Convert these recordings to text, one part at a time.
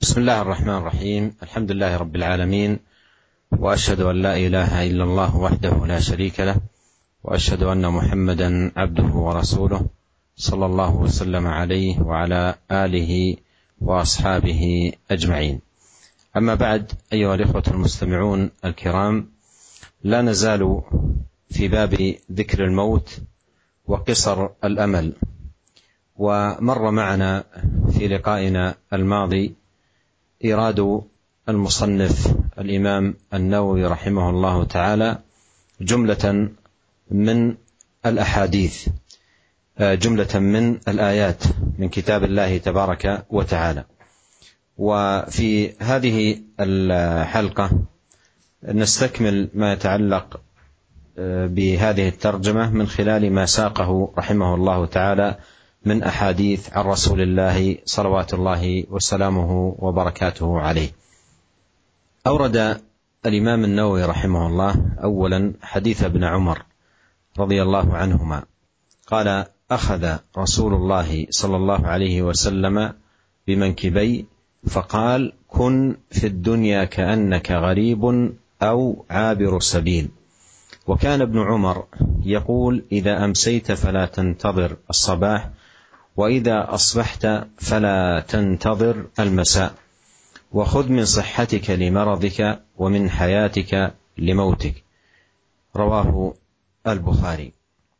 بسم الله الرحمن الرحيم. الحمد لله رب العالمين، وأشهد أن لا إله إلا الله وحده لا شريك له، وأشهد أن محمدا عبده ورسوله، صلى الله وسلم عليه وعلى آله وأصحابه أجمعين. أما بعد، أيها الإخوة المستمعون الكرام، لا نزال في باب ذكر الموت وقصر الأمل. ومر معنا في لقائنا الماضي إيراد المصنف الإمام النووي رحمه الله تعالى جملة من الأحاديث، جملة من الآيات من كتاب الله تبارك وتعالى. وفي هذه الحلقة نستكمل ما يتعلق بهذه الترجمة من خلال ما ساقه رحمه الله تعالى من أحاديث عن رسول الله صلوات الله وسلامه وبركاته عليه. أورد الإمام النووي رحمه الله أولا حديث ابن عمر رضي الله عنهما قال: أخذ رسول الله صلى الله عليه وسلم بمنكبي فقال: كن في الدنيا كأنك غريب أو عابر سبيل. وكان ابن عمر يقول: إذا أمسيت فلا تنتظر الصباح، وإذا أصبحت فلا تنتظر المساء، وخذ من صحتك لمرضك ومن حياتك لموتك. رواه البخاري.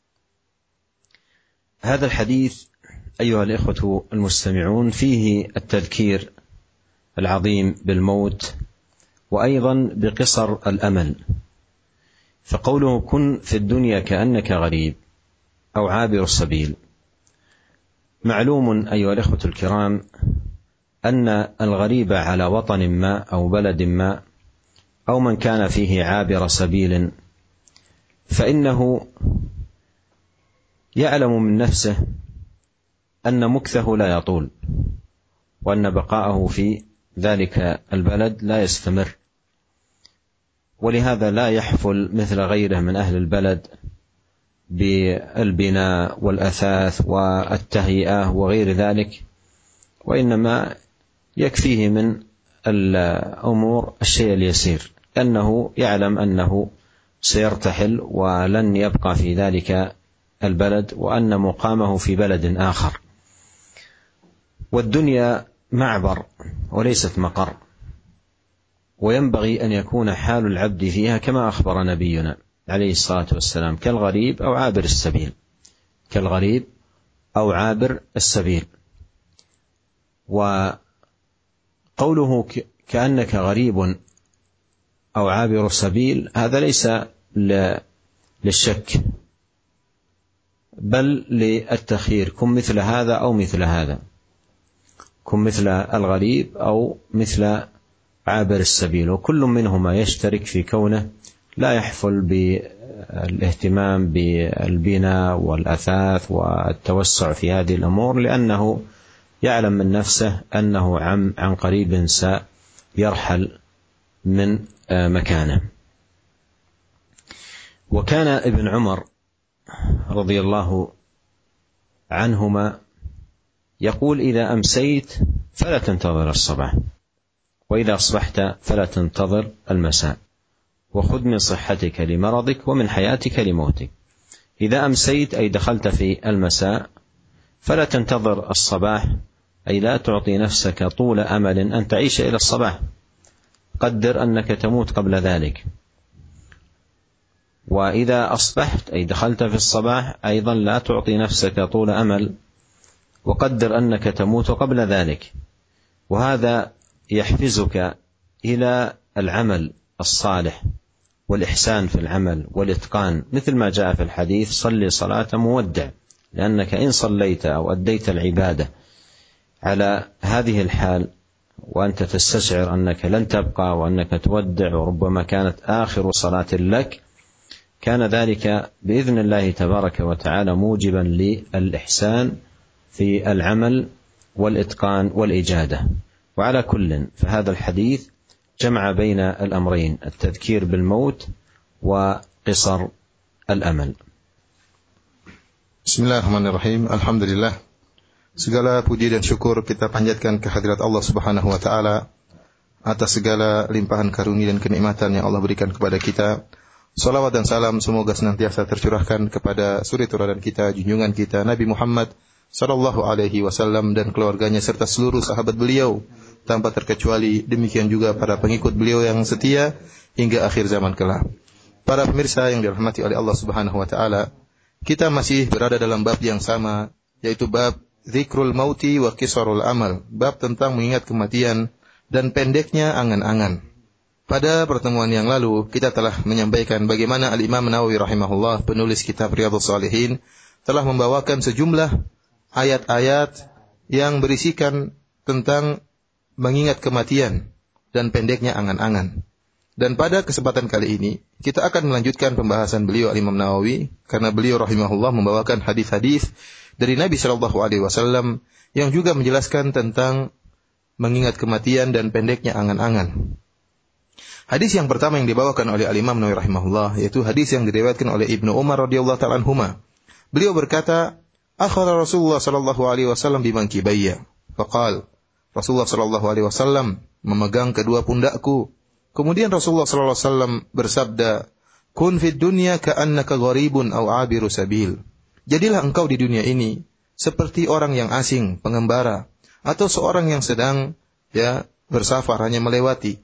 هذا الحديث أيها الإخوة المستمعون فيه التذكير العظيم بالموت، وأيضا بقصر الأمل. فقوله كن في الدنيا كأنك غريب أو عابر السبيل، معلوم أيها الإخوة الكرام أن الغريب على وطن ما أو بلد ما، أو من كان فيه عابر سبيل، فإنه يعلم من نفسه أن مكثه لا يطول، وأن بقاءه في ذلك البلد لا يستمر، ولهذا لا يحفل مثل غيره من أهل البلد بالبناء والأثاث والتهيئة وغير ذلك، وإنما يكفيه من الأمور الشيء اليسير، لأنه يعلم أنه سيرتحل ولن يبقى في ذلك البلد، وأن مقامه في بلد آخر. والدنيا معبر وليست مقر، وينبغي أن يكون حال العبد فيها كما أخبر نبينا عليه الصلاة والسلام: كالغريب أو عابر السبيل، كالغريب أو عابر السبيل. وقوله كأنك غريب أو عابر السبيل هذا ليس للشك، بل للتخيير: كن مثل هذا أو مثل هذا، كن مثل الغريب أو مثل عابر السبيل، وكل منهما يشترك في كونه لا يحفل بالاهتمام بالبناء والأثاث والتوسع في هذه الأمور، لأنه يعلم من نفسه أنه عن قريب سيرحل من مكانه. وكان ابن عمر رضي الله عنهما يقول: إذا أمسيت فلا تنتظر الصباح، وإذا أصبحت فلا تنتظر المساء، وخذ من صحتك لمرضك ومن حياتك لموتك. إذا أمسيت أي دخلت في المساء فلا تنتظر الصباح، أي لا تعطي نفسك طول أمل أن تعيش إلى الصباح، قدر أنك تموت قبل ذلك. وإذا أصبحت أي دخلت في الصباح أيضا لا تعطي نفسك طول أمل، وقدر أنك تموت قبل ذلك. وهذا يحفزك إلى العمل الصالح والإحسان في العمل والإتقان، مثل ما جاء في الحديث: صلي صلاة مودع، لأنك إن صليت أو أديت العبادة على هذه الحال وأنت تستشعر أنك لن تبقى وأنك تودع، وربما كانت آخر صلاة لك، كان ذلك بإذن الله تبارك وتعالى موجبا للإحسان في العمل والإتقان والإجادة. وعلى كل، فهذا الحديث جمع بين الأمرين: التذكير بالموت وقصر الأمل. بسم الله الرحمن الرحيم. الحمد لله، Segala puji dan syukur kita panjatkan kehadirat Allah Subhanahu wa taala atas segala limpahan karunia dan kenikmatan yang Allah berikan kepada kita. Salawat dan salam semoga senantiasa tercurahkan kepada suri tauladan kita, junjungan kita Nabi Muhammad sallallahu alaihi wasallam dan keluarganya serta seluruh sahabat beliau tanpa terkecuali. Demikian juga para pengikut beliau yang setia hingga akhir zaman kelak. Para pemirsa yang dirahmati oleh Allah Subhanahu wa taala, kita masih berada dalam bab yang sama, yaitu bab Zikrul mauti wa qisarul amal, bab tentang mengingat kematian dan pendeknya angan-angan. Pada pertemuan yang lalu kita telah menyampaikan bagaimana Al-Imam Nawawi rahimahullah, penulis kitab Riyadhus Shalihin, telah membawakan sejumlah ayat-ayat yang berisikan tentang mengingat kematian dan pendeknya angan-angan. Dan pada kesempatan kali ini kita akan melanjutkan pembahasan beliau Al-Imam Nawawi, karena beliau rahimahullah membawakan hadis-hadis dari Nabi sallallahu alaihi wasallam yang juga menjelaskan tentang mengingat kematian dan pendeknya angan-angan. Hadis yang pertama yang dibawakan oleh Al-Imam Nawawi rahimahullah yaitu hadis yang diriwayatkan oleh Ibnu Umar radhiyallahu ta'ala anhuma. Beliau berkata, "Akhadha Rasulullah sallallahu alaihi wasallam bimankibayya." Faqala, Rasulullah sallallahu alaihi wasallam memegang kedua pundakku. Kemudian Rasulullah sallallahu alaihi wasallam bersabda, "Kun fid dunya ka'annaka gharibun aw 'abiru sabil." Jadilah engkau di dunia ini seperti orang yang asing, pengembara, atau seorang yang sedang bersafar, hanya melewati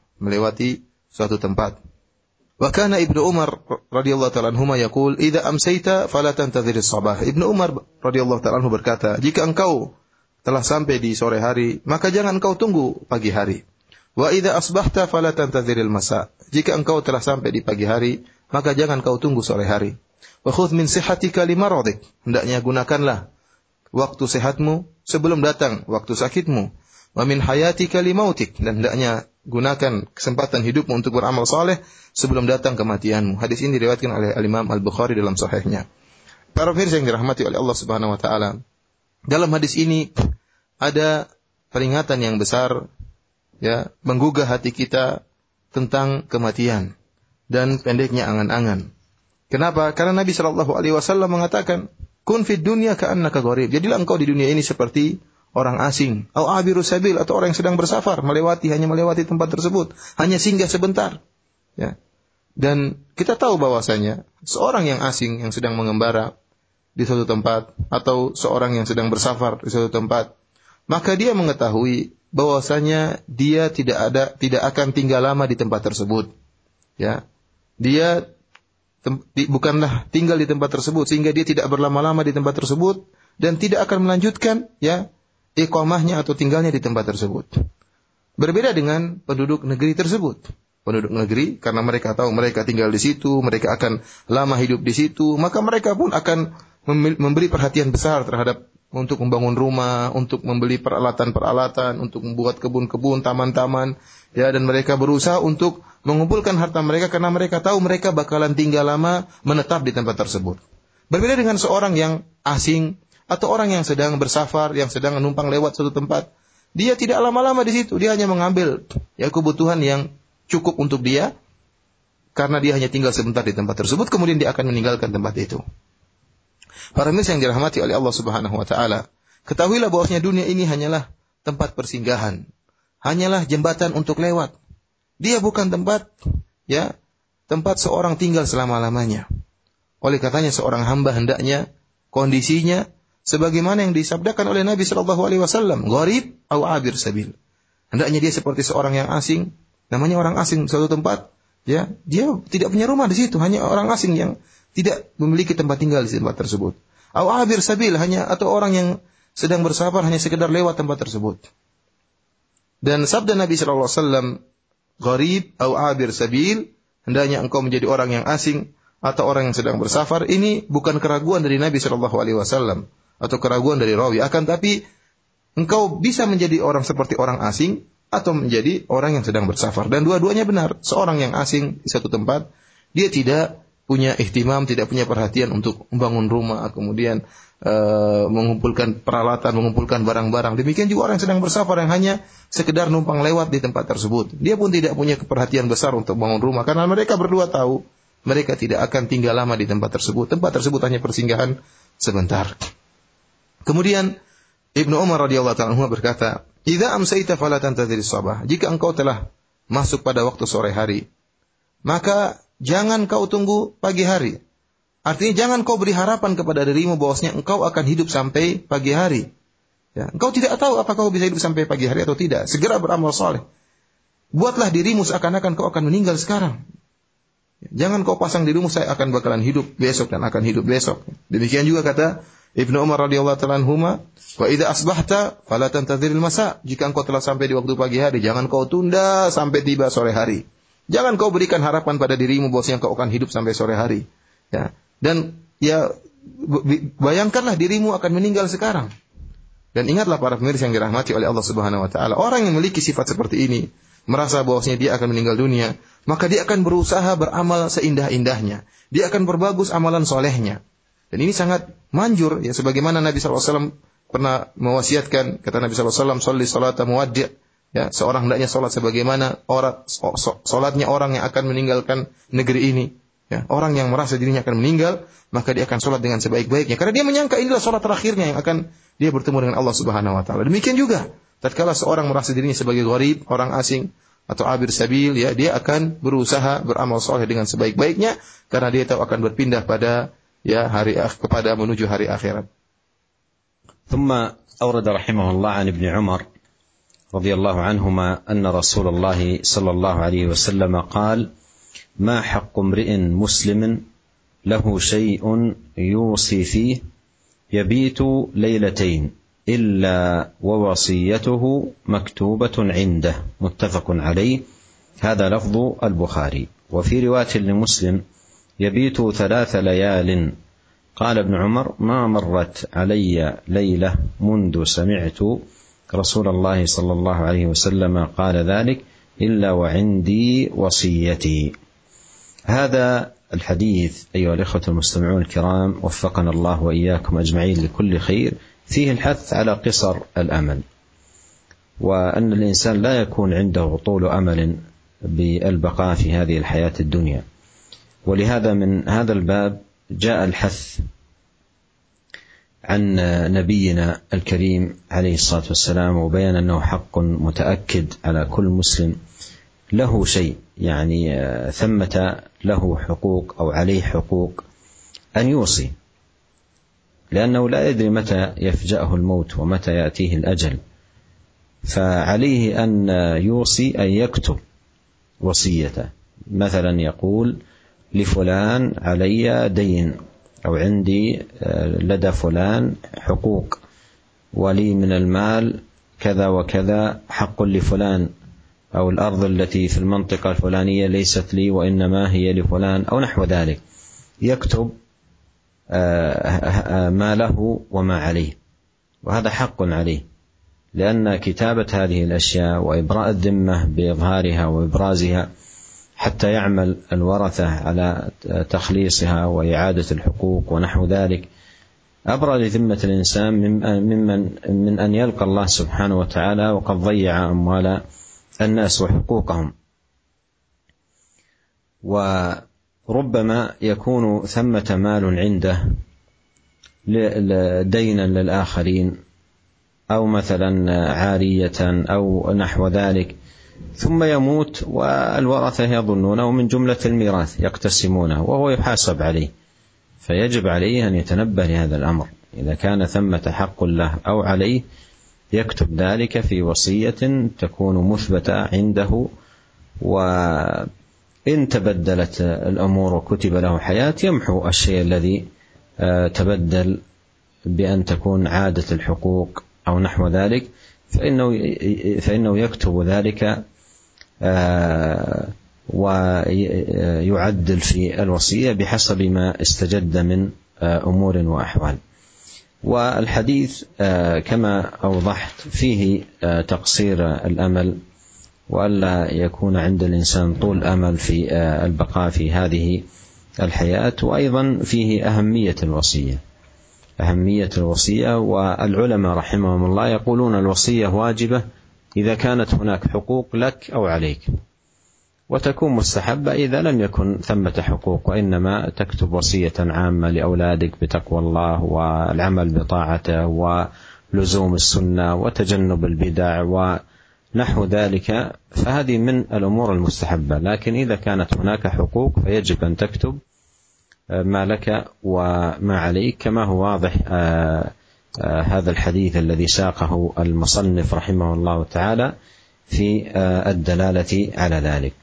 suatu tempat. Wa kana Ibnu Umar radhiyallahu ta'ala anhuma yaqul, "Idza amsayta fala tantadhir as-sabah." Ibnu Umar radhiyallahu ta'ala anhu berkata, jika engkau telah sampai di sore hari, maka jangan engkau tunggu pagi hari. Wa idza asbahta fala tantadhir al-masa. Jika engkau telah sampai di pagi hari, maka jangan engkau tunggu sore hari. Wa khudh min sihhatika limaradik. Hendaknya gunakanlah waktu sehatmu sebelum datang waktu sakitmu. Wa min hayatika limautik. Dan hendaknya gunakan kesempatan hidupmu untuk beramal saleh sebelum datang kematianmu. Hadis ini diriwayatkan oleh Al-Imam Al-Bukhari dalam sahihnya. Para pemirsa yang dirahmati oleh Allah Subhanahu wa taala, dalam hadis ini ada peringatan yang besar, menggugah hati kita tentang kematian dan pendeknya angan-angan. Kenapa? Karena Nabi sallallahu alaihi wasallam mengatakan, "Kun fid dunya ka'annaka gharib." Jadilah engkau di dunia ini seperti orang asing, au abiru sabil, atau orang yang sedang bersafar, hanya melewati tempat tersebut, hanya singgah sebentar. Dan kita tahu bahwasanya seorang yang asing yang sedang mengembara di suatu tempat atau seorang yang sedang bersafar di suatu tempat, maka dia mengetahui bahwasanya dia tidak akan tinggal lama di tempat tersebut. Dia bukanlah tinggal di tempat tersebut, sehingga dia tidak berlama-lama di tempat tersebut dan tidak akan melanjutkan iqamahnya atau tinggalnya di tempat tersebut. Berbeda dengan penduduk negeri tersebut. Penduduk negeri, karena mereka tahu mereka tinggal di situ, mereka akan lama hidup di situ, maka mereka pun akan memberi perhatian besar terhadap untuk membangun rumah, untuk membeli peralatan-peralatan, untuk membuat kebun-kebun, taman-taman, dan mereka berusaha untuk mengumpulkan harta mereka karena mereka tahu mereka bakalan tinggal lama menetap di tempat tersebut. Berbeda dengan seorang yang asing atau orang yang sedang bersafar, yang sedang menumpang lewat suatu tempat, dia tidak lama-lama di situ, dia hanya mengambil kebutuhan yang cukup untuk dia karena dia hanya tinggal sebentar di tempat tersebut, kemudian dia akan meninggalkan tempat itu. Para pemirsa yang dirahmati oleh Allah Subhanahu wa taala, ketahuilah bahwasanya dunia ini hanyalah tempat persinggahan, hanyalah jembatan untuk lewat. Dia bukan tempat seorang tinggal selama-lamanya. Oleh katanya seorang hamba hendaknya kondisinya sebagaimana yang disabdakan oleh Nabi sallallahu alaihi wasallam, gharib au abir sabil. Hendaknya dia seperti seorang yang asing, namanya orang asing di suatu tempat, dia tidak punya rumah di situ, hanya orang asing yang tidak memiliki tempat tinggal di tempat tersebut. Au abir sabil, atau orang yang sedang bersafar hanya sekedar lewat tempat tersebut. Dan sabda Nabi sallallahu alaihi wasallam, gharib au abir sabil, hendaknya engkau menjadi orang yang asing atau orang yang sedang bersafar. Ini bukan keraguan dari Nabi sallallahu alaihi wasallam atau keraguan dari rawi, akan tapi engkau bisa menjadi orang seperti orang asing atau menjadi orang yang sedang bersafar, dan dua-duanya benar. Seorang yang asing di satu tempat, dia tidak punya ihtimam, tidak punya perhatian untuk membangun rumah, kemudian mengumpulkan peralatan, mengumpulkan barang-barang. Demikian juga orang yang sedang bersafar yang hanya sekedar numpang lewat di tempat tersebut. Dia pun tidak punya perhatian besar untuk bangun rumah karena mereka berdua tahu mereka tidak akan tinggal lama di tempat tersebut. Tempat tersebut hanya persinggahan sebentar. Kemudian Ibnu Umar radhiyallahu ta'ala anhu berkata, "Idza amsayta fala tantadhiris sabah." Jika engkau telah masuk pada waktu sore hari, maka jangan kau tunggu pagi hari. Artinya jangan kau beri harapan kepada dirimu bahwasanya engkau akan hidup sampai pagi hari. Ya, engkau tidak tahu apakah kau bisa hidup sampai pagi hari atau tidak. Segera beramal saleh. Buatlah dirimu seakan-akan kau akan meninggal sekarang. Jangan kau pasang dirimu saya akan bakalan hidup besok dan akan hidup besok. Demikian juga kata Ibnu Umar radhiyallahu ta'ala anhuma, "Wa idza asbahta fala tantadhiril masa." Jika engkau telah sampai di waktu pagi hari, jangan kau tunda sampai tiba sore hari. Jangan kau berikan harapan pada dirimu bahwasanya kau akan hidup sampai sore hari. Ya. Dan ya bayangkanlah dirimu akan meninggal sekarang. Dan ingatlah para pemirsa yang dirahmati oleh Allah Subhanahu wa taala, orang yang memiliki sifat seperti ini, merasa bahwasanya dia akan meninggal dunia, maka dia akan berusaha beramal seindah-indahnya. Dia akan berbagus amalan solehnya. Dan ini sangat manjur, ya, sebagaimana Nabi SAW pernah mewasiatkan, kata Nabi SAW, "Sholli sholata muwaddi'." Ya, seorang hendaknya salat sebagaimana salatnya orang yang akan meninggalkan negeri ini. Ya, orang yang merasa dirinya akan meninggal, maka dia akan salat dengan sebaik-baiknya karena dia menyangka inilah salat terakhirnya yang akan dia bertemu dengan Allah Subhanahu wa taala. Demikian juga tatkala seorang merasa dirinya sebagai gharib, orang asing atau abir sabil, ya, dia akan berusaha beramal saleh dengan sebaik-baiknya karena dia tahu akan berpindah pada kepada menuju hari akhirat. ثم أورد رحمه الله عن ابن عمر رضي الله عنهما أن رسول الله صلى الله عليه وسلم قال: ما حق امرئ مسلم له شيء يوصي فيه يبيت ليلتين إلا ووصيته مكتوبة عنده، متفق عليه. هذا لفظ البخاري. وفي رواية لمسلم: يبيت 3 ليال. قال ابن عمر: ما مرت علي ليلة منذ سمعت رسول الله صلى الله عليه وسلم قال ذلك إلا وعندي وصيتي. هذا الحديث أيها الإخوة المستمعون الكرام وفقنا الله وإياكم أجمعين لكل خير، فيه الحث على قصر الأمل، وأن الإنسان لا يكون عنده طول أمل بالبقاء في هذه الحياة الدنيا. ولهذا من هذا الباب جاء الحث عن نبينا الكريم عليه الصلاة والسلام، وبيان أنه حق متأكد على كل مسلم له شيء، يعني ثمة له حقوق أو عليه حقوق، أن يوصي، لأنه لا يدري متى يفجأه الموت ومتى يأتيه الأجل، فعليه أن يوصي، أن يكتب وصيته. مثلا يقول: لفلان علي دين، أو عندي لدى فلان حقوق، ولي من المال كذا وكذا حق لفلان، أو الأرض التي في المنطقة الفلانية ليست لي وإنما هي لفلان، أو نحو ذلك. يكتب ما له وما عليه، وهذا حق عليه، لأن كتابة هذه الأشياء وإبراء الذمة بإظهارها وإبرازها حتى يعمل الورثة على تخليصها وإعادة الحقوق ونحو ذلك أبرأ لذمة الإنسان من أن يلقى الله سبحانه وتعالى وقد ضيع أموال الناس وحقوقهم. وربما يكون ثمة مال عنده دينا للآخرين، أو مثلا عارية أو نحو ذلك، ثم يموت والورثة يظنونه من جملة الميراث يقتسمونه وهو يحاسب عليه، فيجب عليه أن يتنبه لهذا الأمر. إذا كان ثمة حق له أو عليه يكتب ذلك في وصية تكون مثبتة عنده، وإن تبدلت الأمور وكتب له حياة يمحو الشيء الذي تبدل بأن تكون عادة الحقوق أو نحو ذلك، فإنه يكتب ذلك ويعدل في الوصية بحسب ما استجد من أمور وأحوال. والحديث كما أوضحت فيه تقصير الأمل، وألا يكون عند الإنسان طول أمل في البقاء في هذه الحياة، وأيضا فيه أهمية الوصية. والعلماء رحمهم الله يقولون الوصية واجبة إذا كانت هناك حقوق لك أو عليك، وتكون مستحبة إذا لم يكن ثمة حقوق، وإنما تكتب وصية عامة لأولادك بتقوى الله والعمل بطاعته ولزوم السنة وتجنب البدع ونحو ذلك، فهذه من الأمور المستحبة. لكن إذا كانت هناك حقوق فيجب أن تكتب ما لك وما عليك، كما هو واضح هذا الحديث الذي ساقه المصنف رحمه الله تعالى في الدلالة على ذلك.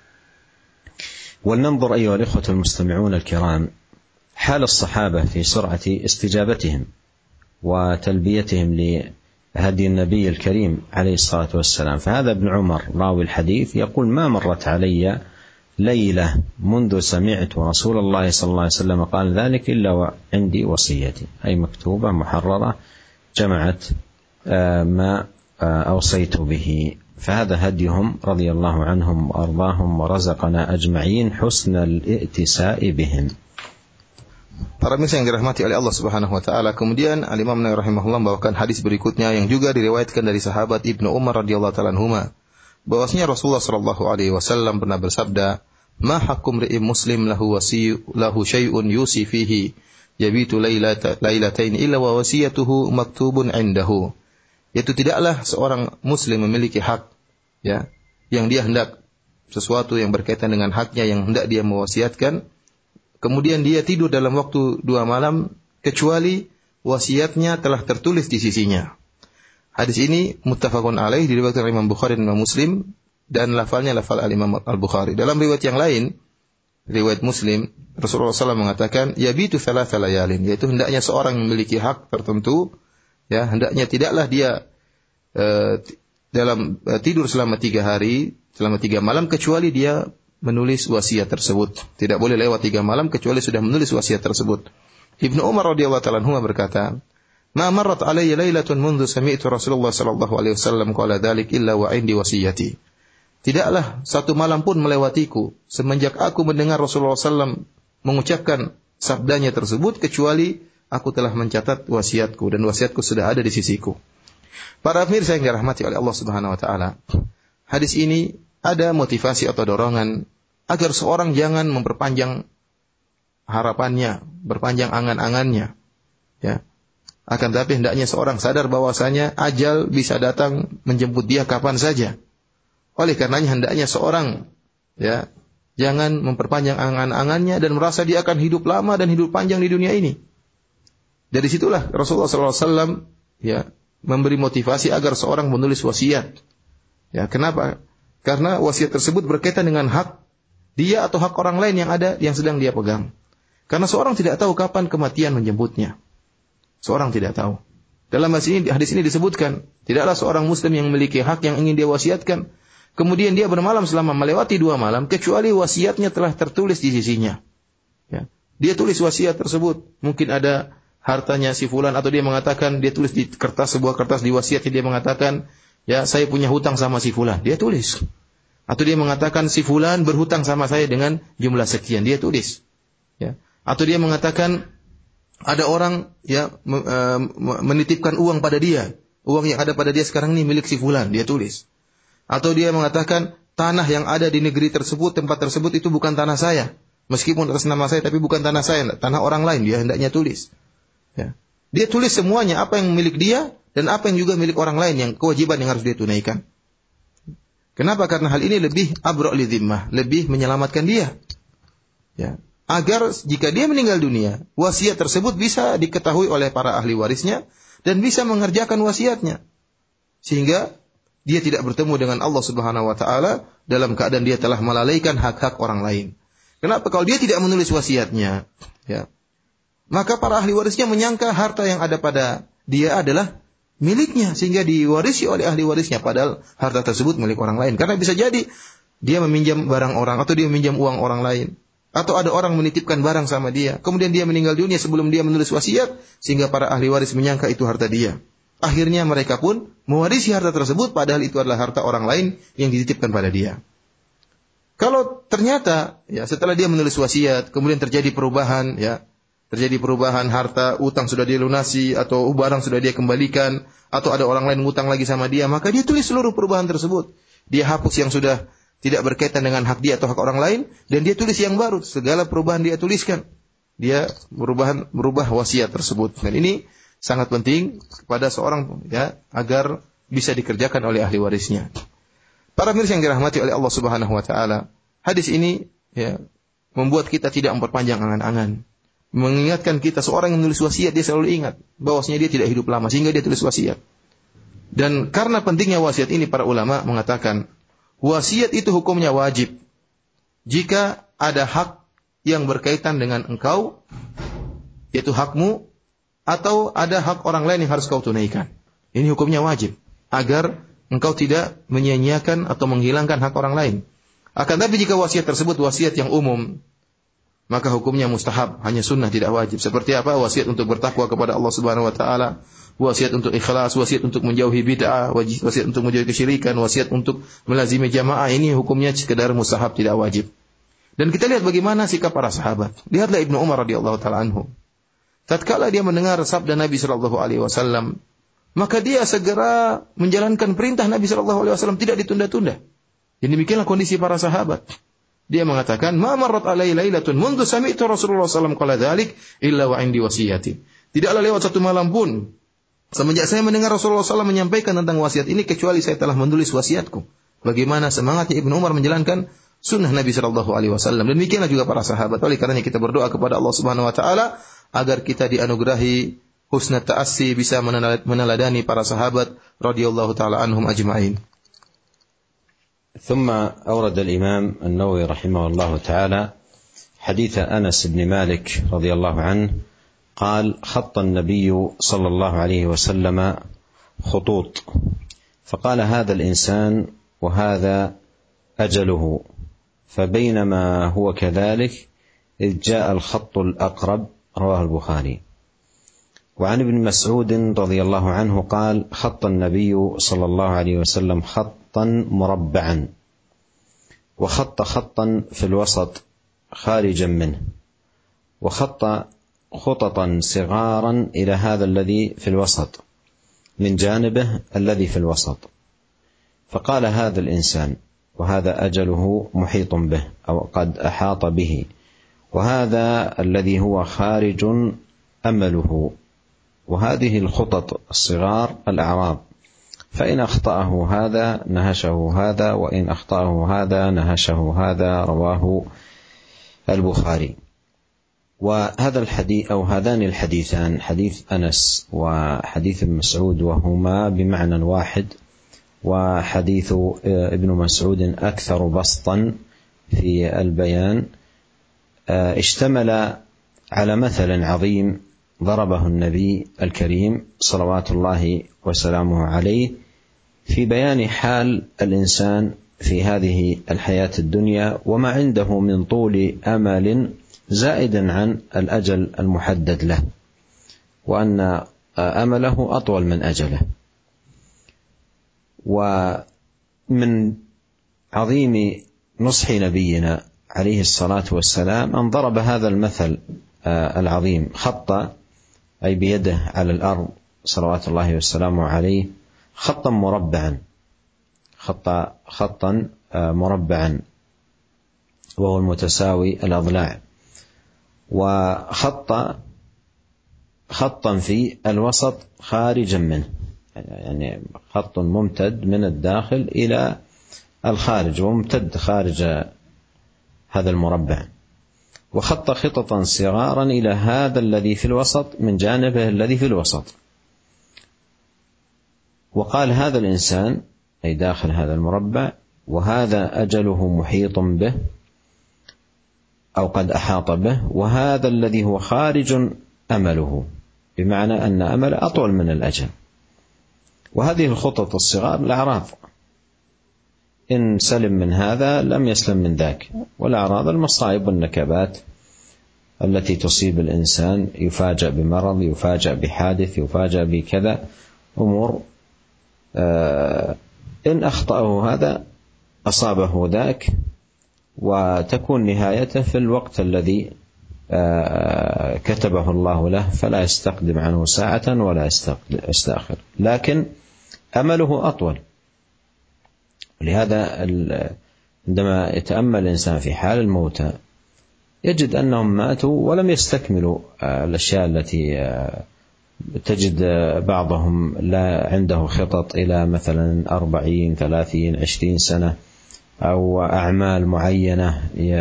ولننظر أيها الإخوة المستمعون الكرام حال الصحابة في سرعة استجابتهم وتلبيتهم لهدي النبي الكريم عليه الصلاة والسلام. فهذا ابن عمر راوي الحديث يقول: ما مرت علي ليلة منذ سمعت رسول الله صلى الله عليه وسلم قال ذلك إلا وعندي وصيتي، أي مكتوبة محررة جمعت ما أوصيت به. فهذا هديهم رضي الله عنهم وأرضاهم ورزقنا أجمعين حسن الائتساء بهم. Para pemirsa yang dirahmati oleh Allah Subhanahu wa taala, kemudian Al-Imam Nawawi rahimahullah membawakan hadis berikutnya yang juga diriwayatkan dari sahabat Ibnu Umar radhiyallahu taala anhuma, bahwasanya Rasulullah sallallahu alaihi wasallam pernah bersabda, "Ma haqqum ri'im muslim lahu syai'un yusi fihi yabitu lailatain illa wa wasiyatuhu maktubun 'indahu." Yaitu tidaklah seorang muslim memiliki hak, ya, yang dia hendak sesuatu yang berkaitan dengan haknya yang hendak dia mewasiatkan, kemudian dia tidur dalam waktu 2 malam kecuali wasiatnya telah tertulis di sisinya. Hadis ini muttafaqun alaih, diriwayatkan oleh Imam Bukhari dan Imam Muslim, dan lafalnya lafal al-Imam Al-Bukhari. Dalam riwayat yang lain, riwayat Muslim, Rasulullah SAW mengatakan, yabitu thalatha layalin, yaitu hendaknya seorang memiliki hak tertentu, ya, hendaknya tidaklah dia tidur selama 3 hari, selama 3 malam, kecuali dia menulis wasiat tersebut. Tidak boleh lewat 3 malam kecuali sudah menulis wasiat tersebut. Ibnu Umar radhiyallahu ta'ala anhu berkata, "Ma marrat alayya lailatun mundu sami'tu Rasulullah sallallahu alaihi wasallam qala dzalik illa wa 'indi wasiyati." Tidaklah satu malam pun melewatiku semenjak aku mendengar Rasulullah SAW mengucapkan sabdanya tersebut kecuali aku telah mencatat wasiatku dan wasiatku sudah ada di sisiku. Para pemirsa yang dirahmati oleh Allah Subhanahu wa taala, hadis ini ada motivasi atau dorongan agar seorang jangan memperpanjang harapannya, berpanjang angan-angannya, ya. Akan tetapi hendaknya seorang sadar bahwasanya ajal bisa datang menjemput dia kapan saja. Oleh karenanya hendaknya seorang, ya, jangan memperpanjang angan-angannya dan merasa dia akan hidup lama dan hidup panjang di dunia ini. Dari situlah Rasulullah SAW, ya, memberi motivasi agar seorang menulis wasiat. Ya, kenapa? Karena wasiat tersebut berkaitan dengan hak dia atau hak orang lain yang sedang dia pegang. Karena seorang tidak tahu kapan kematian menjemputnya. Seorang tidak tahu. Dalam hadis ini disebutkan, tidaklah seorang muslim yang memiliki hak yang ingin dia wasiatkan, kemudian dia bermalam selama melewati 2 malam, kecuali wasiatnya telah tertulis di sisinya. Ya. Dia tulis wasiat tersebut. Mungkin ada hartanya si fulan, atau dia mengatakan, dia tulis di sebuah kertas di wasiatnya, dia mengatakan, ya, saya punya hutang sama si fulan. Dia tulis. Atau dia mengatakan si fulan berhutang sama saya dengan jumlah sekian, dia tulis. Ya. Atau dia mengatakan ada orang, ya, menitipkan uang pada dia. Uang yang ada pada dia sekarang ini milik si fulan, dia tulis. Atau dia mengatakan tanah yang ada di negeri tersebut, tempat tersebut itu bukan tanah saya. Meskipun atas nama saya tapi bukan tanah saya, tanah orang lain, dia hendaknya tulis. Ya. Dia tulis semuanya, apa yang milik dia dan apa yang juga milik orang lain, yang kewajiban yang harus dia tunaikan. Kenapa? Karena hal ini lebih abra' li dhimmah, lebih menyelamatkan dia. Ya. Agar jika dia meninggal dunia, wasiat tersebut bisa diketahui oleh para ahli warisnya dan bisa mengerjakan wasiatnya. Sehingga dia tidak bertemu dengan Allah Subhanahu wa taala dalam keadaan dia telah melalaikan hak-hak orang lain. Kenapa? Kalau dia tidak menulis wasiatnya, ya, maka para ahli warisnya menyangka harta yang ada pada dia adalah miliknya, sehingga diwarisi oleh ahli warisnya, padahal harta tersebut milik orang lain. Karena bisa jadi dia meminjam barang orang, atau dia meminjam uang orang lain, atau ada orang menitipkan barang sama dia, kemudian dia meninggal dunia sebelum dia menulis wasiat, sehingga para ahli waris menyangka itu harta dia. Akhirnya mereka pun mewarisi harta tersebut, padahal itu adalah harta orang lain yang dititipkan pada dia. Kalau ternyata, ya, setelah dia menulis wasiat, kemudian terjadi perubahan, ya, terjadi perubahan, harta utang sudah dia lunasi, atau barang sudah dia kembalikan, atau ada orang lain ngutang lagi sama dia, maka dia tulis seluruh perubahan tersebut. Dia hapus yang sudah tidak berkaitan dengan hak dia atau hak orang lain, dan dia tulis yang baru. Segala perubahan dia tuliskan. Dia merubah wasiat tersebut. Dan ini sangat penting kepada seorang ya agar bisa dikerjakan oleh ahli warisnya. Para pemirsa yang dirahmati oleh Allah Subhanahu wa taala, hadis ini ya membuat kita tidak memperpanjang angan-angan. Mengingatkan kita seorang yang menulis wasiat dia selalu ingat bahwasanya dia tidak hidup lama sehingga dia tulis wasiat. Dan karena pentingnya wasiat ini para ulama mengatakan wasiat itu hukumnya wajib jika ada hak yang berkaitan dengan engkau, yaitu hakmu, atau ada hak orang lain yang harus kau tunaikan. Ini hukumnya wajib, agar engkau tidak menyia-nyiakan atau menghilangkan hak orang lain. Akan tapi jika wasiat tersebut wasiat yang umum, maka hukumnya mustahab, hanya sunnah tidak wajib. Seperti apa? Wasiat untuk bertakwa kepada Allah Subhanahu wa taala, wasiat untuk ikhlas, wasiat untuk menjauhi bid'ah, wasiat untuk menjauhi kesyirikan, wasiat untuk melazimi jamaah, ini hukumnya sekedar mustahab tidak wajib. Dan kita lihat bagaimana sikap para sahabat. Lihatlah Ibnu Umar radhiyallahu taala anhu. Tatkala dia mendengar sabda Nabi sallallahu alaihi wasallam, maka dia segera menjalankan perintah Nabi sallallahu alaihi wasallam, tidak ditunda-tunda. Jadi demikianlah kondisi para sahabat. Dia mengatakan, "Ma marrat alai lailatun mundu sami'tu Rasulullah sallallahu alaihi wasallam qala dzalik illa wa indi wasiyati." Tidaklah lewat satu malam pun semenjak saya mendengar Rasulullah SAW menyampaikan tentang wasiat ini kecuali saya telah menulis wasiatku. Bagaimana semangatnya Ibnu Umar menjalankan sunnah Nabi sallallahu alaihi wasallam. Dan demikianlah juga para sahabat. Oleh karenanya kita berdoa kepada Allah Subhanahu wa taala agar kita dianugerahi husnul ta'assi, bisa meneladani para sahabat radhiyallahu taala anhum ajma'in. ثم أورد الإمام النووي رحمه الله تعالى حديث أنس بن مالك رضي الله عنه قال: خط النبي صلى الله عليه وسلم خطوط فقال: هذا الإنسان وهذا أجله، فبينما هو كذلك إذ جاء الخط الأقرب. رواه البخاري. وعن ابن مسعود رضي الله عنه قال: خط النبي صلى الله عليه وسلم خطا مربعا، وخط خطا في الوسط خارجا منه، وخط خططا صغارا إلى هذا الذي في الوسط من جانبه الذي في الوسط، فقال: هذا الإنسان وهذا أجله محيط به أو قد أحاط به، وهذا الذي هو خارج أمله، وهذه الخطط الصغار الأعراض، فإن أخطأه هذا نهشه هذا، وإن أخطأه هذا نهشه هذا. رواه البخاري. وهذا الحديث أو هذان الحديثان، حديث أنس وحديث ابن مسعود، وهما بمعنى واحد، وحديث ابن مسعود أكثر بسطا في البيان، اشتمل على مثل عظيم ضربه النبي الكريم صلوات الله وسلامه عليه في بيان حال الإنسان في هذه الحياة الدنيا وما عنده من طول أمل زائدا عن الأجل المحدد له، وأن أمله أطول من أجله. ومن عظيم نصح نبينا عليه الصلاة والسلام أن ضرب هذا المثل العظيم، خط أي بيده على الأرض صلوات الله وسلامه عليه خطا مربعا، خطا مربعا وهو المتساوي الأضلاع، خطا في الوسط خارجا منه، يعني خط ممتد من الداخل إلى الخارج وممتد خارج هذا المربع، وخط خططا صغارا إلى هذا الذي في الوسط من جانبه الذي في الوسط، وقال: هذا الإنسان أي داخل هذا المربع، وهذا أجله محيط به أو قد أحاط به، وهذا الذي هو خارج أمله، بمعنى أن أمل أطول من الأجل. وهذه الخطط الصغار الأعراض، إن سلم من هذا لم يسلم من ذاك، والأعراض المصائب والنكبات التي تصيب الإنسان، يفاجأ بمرض، يفاجأ بحادث، يفاجأ بكذا أمور، إن أخطأه هذا أصابه ذاك، وتكون نهايته في الوقت الذي كتبه الله له، فلا يستقدم عنه ساعة ولا يستأخر، لكن أمله أطول. لهذا عندما يتأمل الإنسان في حال الموتى يجد أنهم ماتوا ولم يستكملوا الأشياء التي تجد بعضهم لا عنده خطط إلى مثلا 40 30 20 سنة، أو أعمال معينة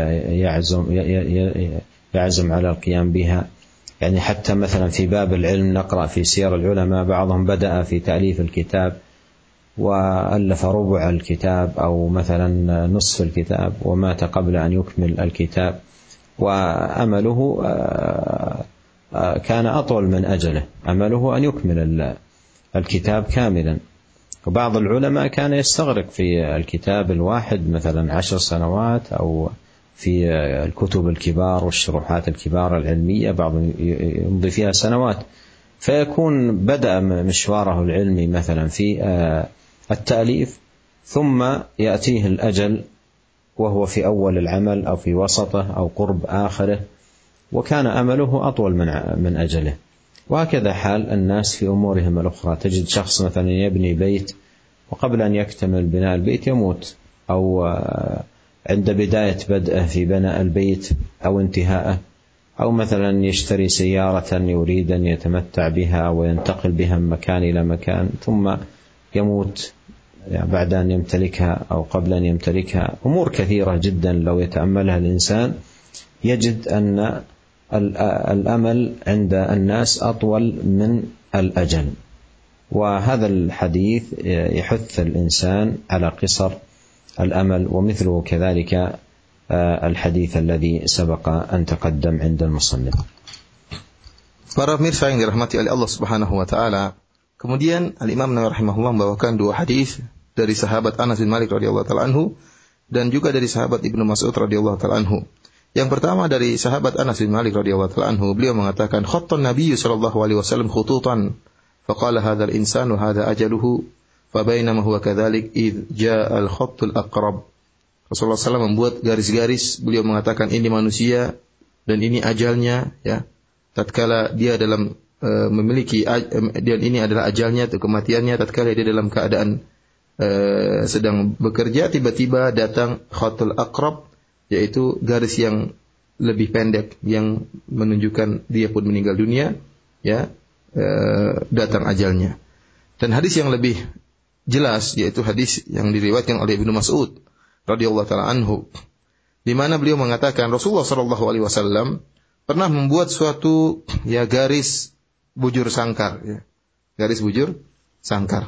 يعزم على القيام بها. يعني حتى مثلا في باب العلم نقرأ في سير العلماء بعضهم بدأ في تأليف الكتاب وألف ربع الكتاب أو مثلا نصف الكتاب ومات قبل أن يكمل الكتاب، وأمله كان أطول من أجله، أمله أن يكمل الكتاب كاملا. وبعض العلماء كان يستغرق في الكتاب الواحد مثلا 10 سنوات، أو في الكتب الكبار والشروحات الكبار العلمية بعضهم يمضي فيها سنوات، فيكون بدأ مشواره العلمي مثلا في التأليف، ثم يأتيه الأجل وهو في أول العمل أو في وسطه أو قرب آخره، وكان أمله أطول من أجله. وهكذا حال الناس في أمورهم الأخرى. تجد شخص مثلا يبني بيت وقبل أن يكتمل بناء البيت يموت، أو عند بداية بدءه في بناء البيت أو انتهاءه، أو مثلا يشتري سيارة يريد أن يتمتع بها وينتقل بها من مكان إلى مكان، ثم يموت بعد أن يمتلكها أو قبل أن يمتلكها. أمور كثيرة جدا لو يتأملها الإنسان يجد أن الأمل عند الناس أطول من الأجل. وهذا الحديث يحث الإنسان على قصر الأمل، ومثله كذلك الحديث الذي سبق أن تقدم عند المصنف. Para pemirsa yang dirahmati oleh Allah Subhanahu wa taala, kemudian Al-Imam Nawawi rahimahullah membawakan dua hadis dari sahabat Anas bin Malik radhiyallahu taala anhu dan juga dari sahabat Ibnu Mas'ud radhiyallahu taala anhu. Yang pertama dari sahabat Anas bin Malik radhiyallahu taala anhu, beliau mengatakan khattan Nabi sallallahu alaihi wasallam khututan faqala hadzal insan wa hadza ajaluhu fa bainama huwa kadzalik id jaa al-khattul aqrab. Rasulullah SAW membuat garis-garis, beliau mengatakan ini manusia dan ini ajalnya, ya. Tatkala dia dalam memiliki dan ini adalah ajalnya atau kematiannya, tatkala dia dalam keadaan sedang bekerja, tiba-tiba datang khattul aqrab, yaitu garis yang lebih pendek yang menunjukkan dia pun meninggal dunia, ya, datang ajalnya. Dan hadis yang lebih jelas yaitu hadis yang diriwayatkan oleh Ibnu Mas'ud radhiyallahu taala anhu, di mana beliau mengatakan Rasulullah sallallahu alaihi wasallam pernah membuat suatu garis bujur sangkar, ya. Garis bujur sangkar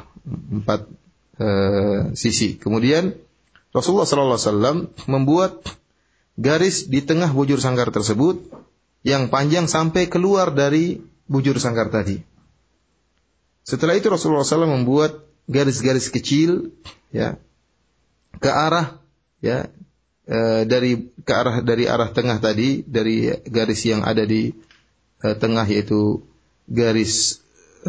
4 sisi. Kemudian Rasulullah sallallahu alaihi wasallam membuat garis di tengah bujur sangkar tersebut yang panjang sampai keluar dari bujur sangkar tadi. Setelah itu Rasulullah SAW membuat garis-garis kecil, ya, ke arah, ya, dari arah tengah tadi, dari garis yang ada di tengah, yaitu garis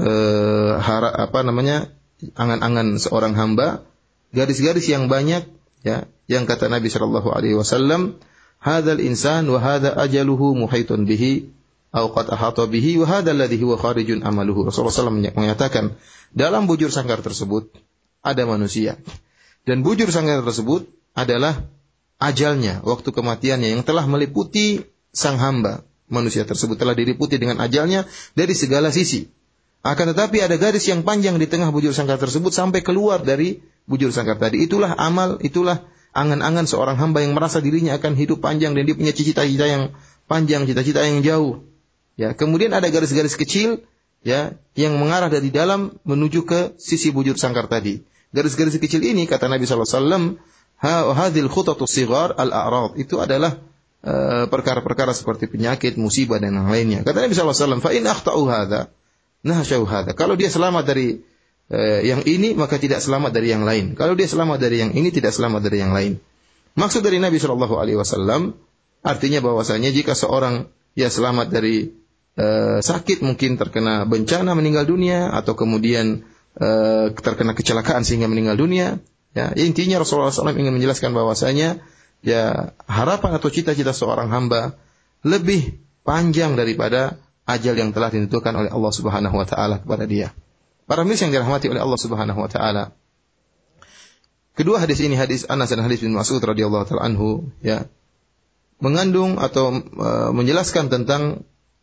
angan-angan seorang hamba, garis-garis yang banyak, ya, yang kata Nabi sallallahu alaihi wasallam, hadzal insan wa hadza ajaluhu muhitun bihi au qad ahata bihi wa hadzal ladzi huwa kharijun amaluhu. Rasulullah SAW menyatakan, dalam bujur sangkar tersebut ada manusia, dan bujur sangkar tersebut adalah ajalnya, waktu kematiannya yang telah meliputi sang hamba. Manusia tersebut telah diliputi dengan ajalnya dari segala sisi. Akan tetapi ada garis yang panjang di tengah bujur sangkar tersebut sampai keluar dari bujur sangkar tadi. Itulah amal, itulah angan-angan seorang hamba yang merasa dirinya akan hidup panjang dan dia punya cita-cita yang panjang, cita-cita yang jauh. Ya, kemudian ada garis-garis kecil, ya, yang mengarah dari dalam menuju ke sisi bujur sangkar tadi. Garis-garis kecil ini kata Nabi sallallahu alaihi wasallam, hadhil khutatus sighar al-a'rad, itu adalah perkara-perkara seperti penyakit, musibah dan yang lainnya. Kata Nabi sallallahu alaihi wasallam, fa in akhta'u hadza nahsyu hadza. Kalau dia selamat dari yang ini, maka tidak selamat dari yang lain. Kalau dia selamat dari yang ini, tidak selamat dari yang lain. Maksud dari Nabi sallallahu alaihi wasallam artinya bahwasanya jika seorang selamat dari sakit, mungkin terkena bencana meninggal dunia, atau kemudian terkena kecelakaan sehingga meninggal dunia, ya, intinya Rasulullah SAW ingin menjelaskan bahwasanya harapan atau cita-cita seorang hamba lebih panjang daripada ajal yang telah ditentukan oleh Allah Subhanahu wa taala kepada dia. Para pemirsa yang dirahmati oleh Allah Subhanahu wa taala, kedua hadis ini, hadis Anas dan hadis bin Mas'ud radhiyallahu taala anhu, ya, mengandung atau menjelaskan tentang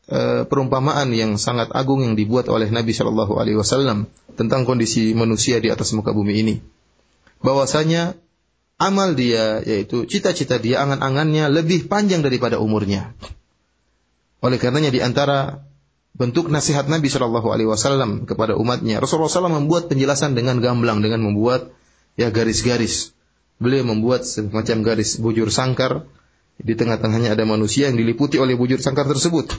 perumpamaan yang sangat agung yang dibuat oleh Nabi Shallallahu Alaihi Wasallam tentang kondisi manusia di atas muka bumi ini. Bahwasanya amal dia, yaitu cita-cita dia, angan-angannya lebih panjang daripada umurnya. Oleh karenanya di antara bentuk nasihat Nabi Shallallahu Alaihi Wasallam kepada umatnya, Rasulullah SAW membuat penjelasan dengan gamblang, dengan membuat garis-garis. Beliau membuat semacam garis bujur sangkar. Di tengah-tengahnya ada manusia yang diliputi oleh bujur sangkar tersebut.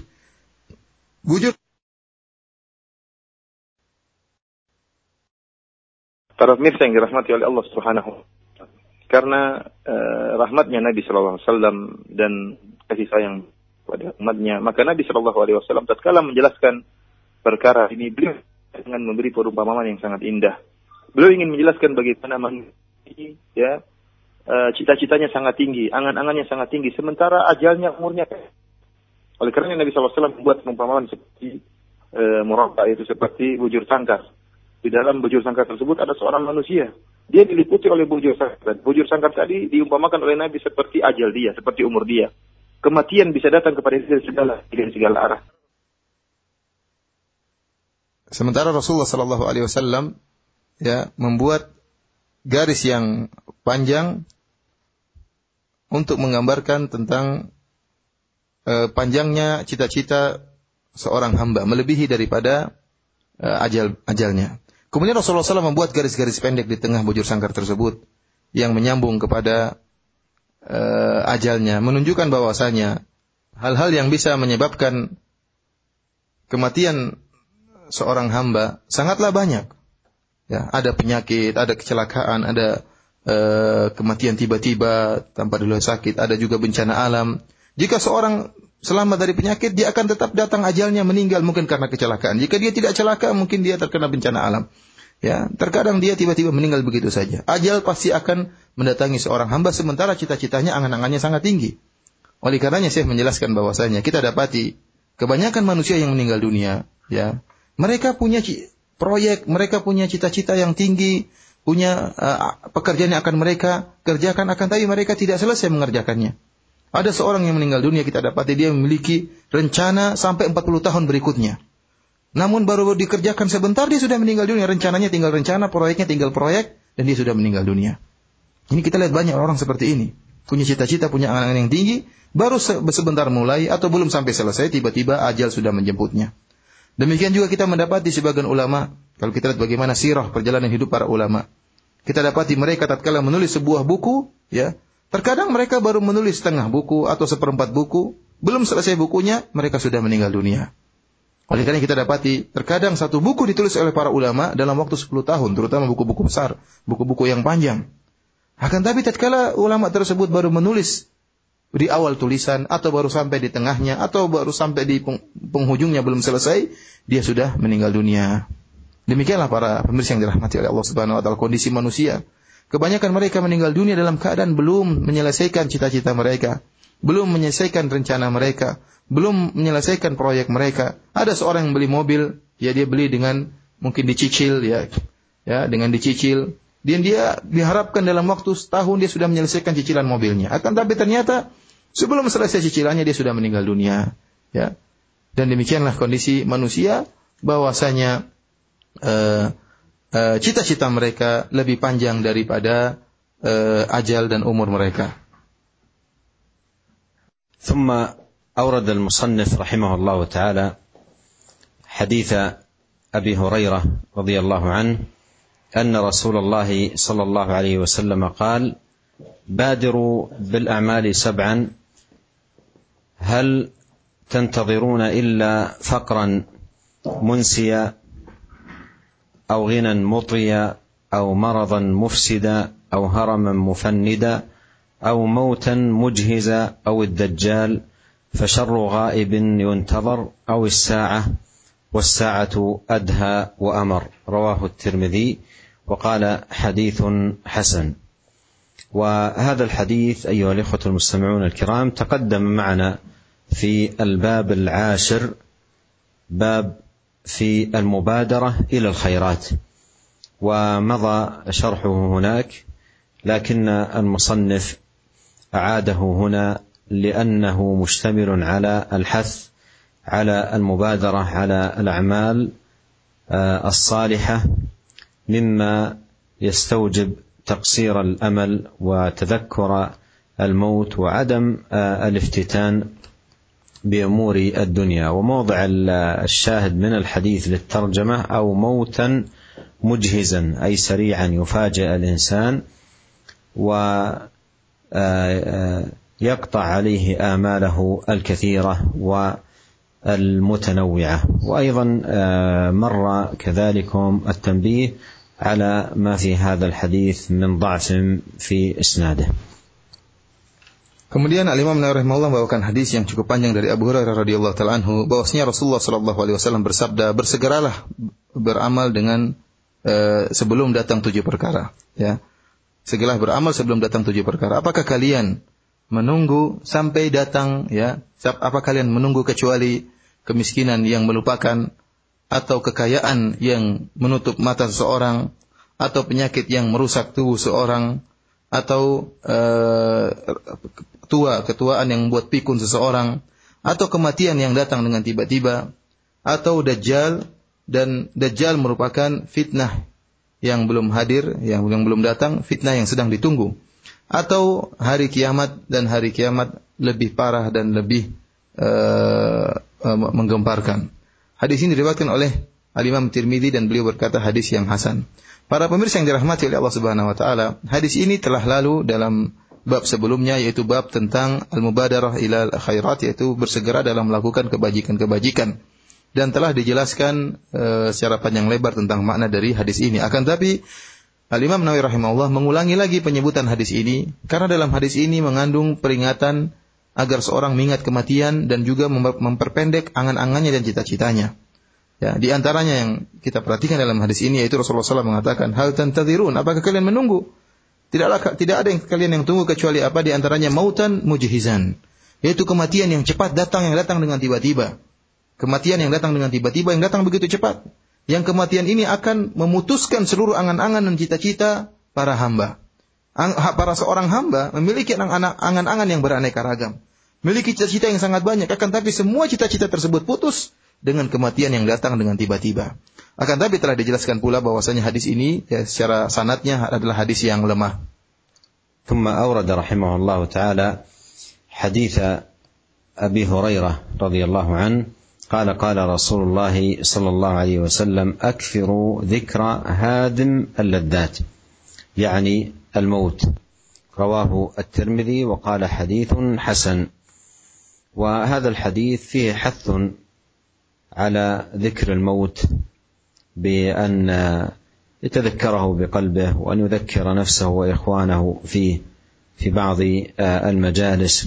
Para pemirsa yang dirahmati oleh Allah Subhanahu wa taala. Karena rahmatnya Nabi sallallahu alaihi wasallam dan kasih sayang pada umatnya, maka Nabi sallallahu alaihi wasallam tatkala menjelaskan perkara ini, beliau dengan memberi perumpamaan yang sangat indah. Beliau ingin menjelaskan bagaimana manusia cita-citanya sangat tinggi, angan-angannya sangat tinggi, sementara ajalnya, umurnya. Oleh karena Nabi SAW membuat perumpamaan seperti murabba, itu seperti bujur sangkar. Di dalam bujur sangkar tersebut ada seorang manusia. Dia diliputi oleh bujur sangkar. Bujur sangkar tadi diumpamakan oleh Nabi seperti ajal dia, seperti umur dia. Kematian bisa datang kepada dia dari segala arah. Sementara Rasulullah SAW membuat garis yang panjang untuk menggambarkan tentang panjangnya cita-cita seorang hamba, melebihi daripada ajalnya. Kemudian Rasulullah SAW membuat garis-garis pendek di tengah bujur sangkar tersebut yang menyambung kepada ajalnya, menunjukkan bahwasanya hal-hal yang bisa menyebabkan kematian seorang hamba sangatlah banyak. Ya, ada penyakit, ada kecelakaan, ada kematian tiba-tiba tanpa dulu sakit, ada juga bencana alam. Jika seorang selamat dari penyakit, dia akan tetap datang ajalnya, meninggal mungkin karena kecelakaan. Jika dia tidak celaka, mungkin dia terkena bencana alam. Ya, terkadang dia tiba-tiba meninggal begitu saja. Ajal pasti akan mendatangi seorang hamba, sementara cita-citanya, angan-angannya sangat tinggi. Oleh karenanya saya menjelaskan bahwasanya kita dapati kebanyakan manusia yang meninggal dunia, ya, mereka punya proyek, mereka punya cita-cita yang tinggi, punya pekerjaan yang akan mereka kerjakan, akan tapi mereka tidak selesai mengerjakannya. Ada seorang yang meninggal dunia, kita dapati dia memiliki rencana sampai 40 tahun berikutnya. Namun baru dikerjakan sebentar, dia sudah meninggal dunia. Rencananya tinggal rencana, proyeknya tinggal proyek, dan dia sudah meninggal dunia. Ini kita lihat banyak orang seperti ini. Punya cita-cita, punya angan-angan yang tinggi, baru sebentar mulai, atau belum sampai selesai, tiba-tiba ajal sudah menjemputnya. Demikian juga kita mendapati sebagian ulama, kalau kita lihat bagaimana sirah perjalanan hidup para ulama, kita dapati mereka tatkala menulis sebuah buku, ya, terkadang mereka baru menulis setengah buku atau seperempat buku, belum selesai bukunya, mereka sudah meninggal dunia. Oleh karena kita dapati, terkadang satu buku ditulis oleh para ulama dalam waktu 10 tahun, terutama buku-buku besar, buku-buku yang panjang. Akan tapi tatkala ulama tersebut baru menulis di awal tulisan, atau baru sampai di tengahnya, atau baru sampai di penghujungnya belum selesai, dia sudah meninggal dunia. Demikianlah para pemirsa yang dirahmati oleh Allah Subhanahu wa taala kondisi manusia. Kebanyakan mereka meninggal dunia dalam keadaan belum menyelesaikan cita-cita mereka, belum menyelesaikan rencana mereka, belum menyelesaikan proyek mereka. Ada seorang yang beli mobil, ya dia beli dengan mungkin dicicil, ya dengan dicicil. Dan dia diharapkan dalam waktu setahun dia sudah menyelesaikan cicilan mobilnya. Akan tapi ternyata sebelum selesai cicilannya dia sudah meninggal dunia. Ya. Dan demikianlah kondisi manusia, bahwasanya cita-cita mereka lebih panjang daripada ajal dan umur mereka. ثم أورد المصنف رحمه الله تعالى حديث أبي هريرة رضي الله عنه أن رسول الله صلى الله عليه وسلم قال: بادروا بالأعمال 7 هل تنتظرون إلا فقرا منسيا أو غنى مطغيا أو مرضا مفسدا أو هرما مفندا أو موتا مجهزا أو الدجال فشر غائب ينتظر أو الساعة والساعة أدهى وأمر. رواه الترمذي وقال حديث حسن. وهذا الحديث أيها الإخوة المستمعون الكرام تقدم معنا في الباب 10، باب في المبادرة إلى الخيرات، ومضى شرحه هناك، لكن المصنف أعاده هنا لأنه مشتمل على الحث على المبادرة على الأعمال الصالحة مما يستوجب تقصير الأمل وتذكر الموت وعدم الافتتان بأمور الدنيا. وموضع الشاهد من الحديث للترجمة أو موتا مجهزا، أي سريعا يفاجئ الإنسان ويقطع عليه آماله الكثيرة والمتنوعة. وأيضا مر كذلكم التنبيه على ما في هذا الحديث من ضعف في إسناده. Kemudian Al-Imam Nawawi rahimahullah membawakan hadis yang cukup panjang dari Abu Hurairah radhiyallahu taala anhu bahwasanya Rasulullah sallallahu alaihi wasallam bersabda, bersegeralah beramal dengan sebelum datang 7 perkara, ya. Segeralah beramal sebelum datang 7 perkara. Apakah kalian menunggu sampai datang, ya? Apa kalian menunggu kecuali kemiskinan yang melupakan, atau kekayaan yang menutup mata seseorang, atau penyakit yang merusak tubuh seseorang, atau ketuaan yang membuat pikun seseorang, atau kematian yang datang dengan tiba-tiba, atau Dajjal, dan Dajjal merupakan fitnah yang belum hadir, yang belum datang, fitnah yang sedang ditunggu, atau hari kiamat, dan hari kiamat lebih parah dan lebih menggemparkan. Hadis ini diriwayatkan oleh Al-Imam Tirmidzi dan beliau berkata hadis yang hasan. Para pemirsa yang dirahmati oleh Allah Subhanahu wa taala, hadis ini telah lalu dalam bab sebelumnya, yaitu bab tentang al-mubadarah ilal khairat, yaitu bersegera dalam melakukan kebajikan-kebajikan, dan telah dijelaskan secara panjang lebar tentang makna dari hadis ini. Akan tapi Al-Imam Nawawi rahimahullah mengulangi lagi penyebutan hadis ini karena dalam hadis ini mengandung peringatan agar seorang mengingat kematian dan juga memperpendek angan-angannya dan cita-citanya. Ya, di antaranya yang kita perhatikan dalam hadis ini yaitu Rasulullah SAW mengatakan, hal tantadhirun, apakah kalian menunggu? Tidak ada yang kalian yang tunggu kecuali apa? Di antaranya mautan mujhizan, yaitu kematian yang cepat datang, yang datang dengan tiba-tiba. Kematian yang datang dengan tiba-tiba, yang datang begitu cepat. Yang kematian ini akan memutuskan seluruh angan-angan dan cita-cita para hamba. Para seorang hamba memiliki angan-angan yang beraneka ragam, memiliki cita-cita yang sangat banyak, akan tapi semua cita-cita tersebut putus dengan kematian yang datang dengan tiba-tiba. Akan tapi telah dijelaskan pula bahwasanya hadis ini secara sanadnya adalah hadis yang lemah. ثم أورد رحمه الله تعالى حديث أبي هريرة رضي الله عنه قال قال رسول الله صلى الله عليه وسلم أكثروا ذكر هادم اللذات، يعني الموت. رواه الترمذي وقال حديث حسن. وهذا الحديث فيه حث على ذكر الموت بأن يتذكره بقلبه وأن يذكر نفسه وإخوانه فيه في بعض المجالس.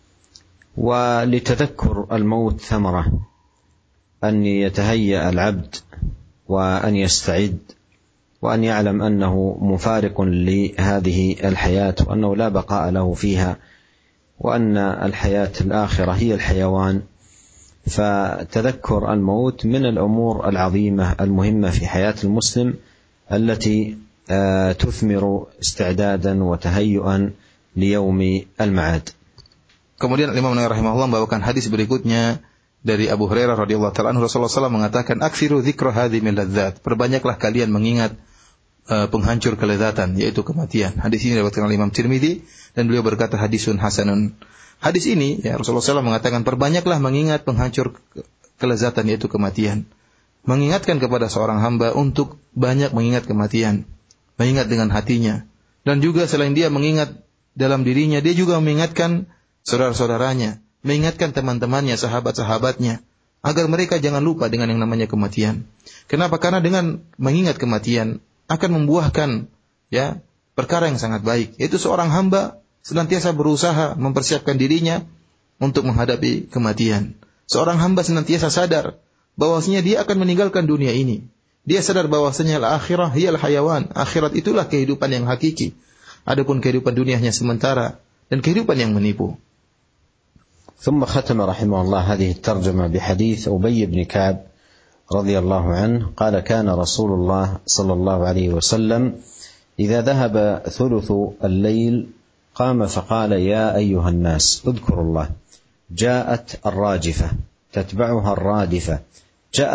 ولتذكر الموت ثمرة، أن يتهيأ العبد وأن يستعد وأن يعلم أنه مفارق لهذه الحياة وأنه لا بقاء له فيها، وأن الحياة الآخرة هي الحيوان. فتذكر الموت من الأمور العظيمة المهمة في حياة المسلم التي تثمر استعدادا وتهيئا ليوم المعاد. Kemudian Imam Nawawi rahimahullah membawakan hadis berikutnya dari Abu Hurairah radhiyallahu taala anhu. Rasulullah SAW mengatakan, "Aktsiru dzikra hadhimil ladzat." Perbanyaklah kalian mengingat penghancur kelezatan, yaitu kematian. Hadis ini diriwayatkan oleh Imam Tirmidzi dan beliau berkata hadisun hasanun. Hadis ini ya Rasulullah SAW mengatakan perbanyaklah mengingat penghancur kelezatan, yaitu kematian. Mengingatkan kepada seorang hamba untuk banyak mengingat kematian, mengingat dengan hatinya, dan juga selain dia mengingat dalam dirinya, dia juga mengingatkan saudara-saudaranya, mengingatkan teman-temannya, sahabat-sahabatnya, agar mereka jangan lupa dengan yang namanya kematian. Kenapa? Karena dengan mengingat kematian akan membuahkan ya perkara yang sangat baik, yaitu seorang hamba senantiasa berusaha mempersiapkan dirinya untuk menghadapi kematian. Seorang hamba senantiasa sadar bahwasanya dia akan meninggalkan dunia ini. Dia sadar bahwasanya al-akhirah hiyal hayawan, akhirat itulah kehidupan yang hakiki. Adapun kehidupan dunia hanya sementara dan kehidupan yang menipu. ثم ختم رحمه الله هذه الترجمة بحديث أبي بن كعب رضي الله عنه قال كان رسول الله صلى الله عليه وسلم إذا ذهب ثلث الليل قام فقال يا أيها الناس اذكروا الله جاءت الراجفة تتبعها الرادفة. جاء